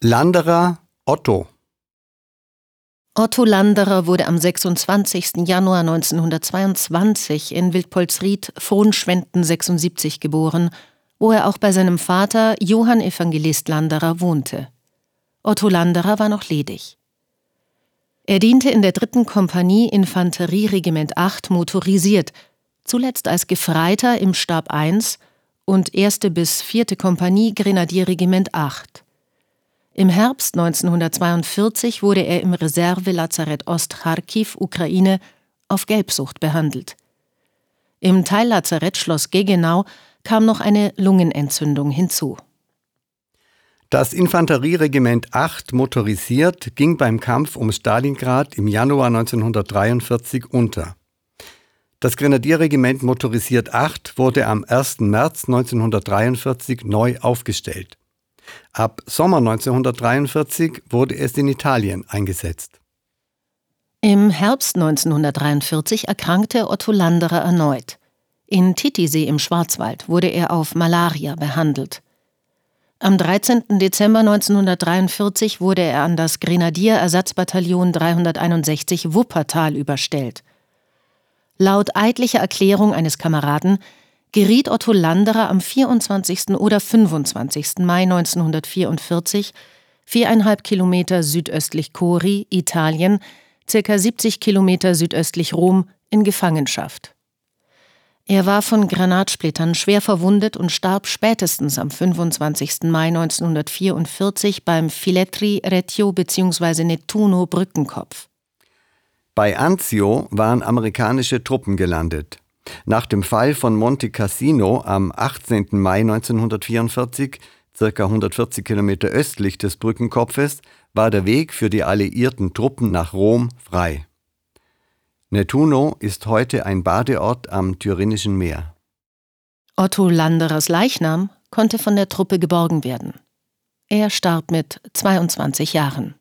Landerer Otto. Otto Landerer wurde am 26. Januar 1922 in Wildpolsried, Frohnschwenden 76 geboren, wo er auch bei seinem Vater Johann Evangelist Landerer wohnte. Otto Landerer war noch ledig. Er diente in der 3. Kompanie Infanterieregiment 8 motorisiert, zuletzt als Gefreiter im Stab 1 und 1. bis 4. Kompanie Grenadierregiment 8. Im Herbst 1942 wurde er im Reservelazarett Ost-Charkiw, Ukraine, auf Gelbsucht behandelt. Im Teillazarett Schloss Gaggenau kam noch eine Lungenentzündung hinzu. Das Infanterieregiment 8 motorisiert ging beim Kampf um Stalingrad im Januar 1943 unter. Das Grenadierregiment motorisiert 8 wurde am 1. März 1943 neu aufgestellt. Ab Sommer 1943 wurde es in Italien eingesetzt. Im Herbst 1943 erkrankte Otto Landerer erneut. In Titisee im Schwarzwald wurde er auf Malaria behandelt. Am 13. Dezember 1943 wurde er an das Grenadierersatzbataillon 361 Wuppertal überstellt. Laut eidlicher Erklärung eines Kameraden geriet Otto Landerer am 24. oder 25. Mai 1944, 4,5 Kilometer südöstlich Cori, Italien, ca. 70 Kilometer südöstlich Rom, in Gefangenschaft. Er war von Granatsplittern schwer verwundet und starb spätestens am 25. Mai 1944 beim Filetri Reggio bzw. Nettuno Brückenkopf. Bei Anzio waren amerikanische Truppen gelandet. Nach dem Fall von Monte Cassino am 18. Mai 1944, ca. 140 Kilometer östlich des Brückenkopfes, war der Weg für die alliierten Truppen nach Rom frei. Nettuno ist heute ein Badeort am Tyrrhenischen Meer. Otto Landerers Leichnam konnte von der Truppe geborgen werden. Er starb mit 22 Jahren.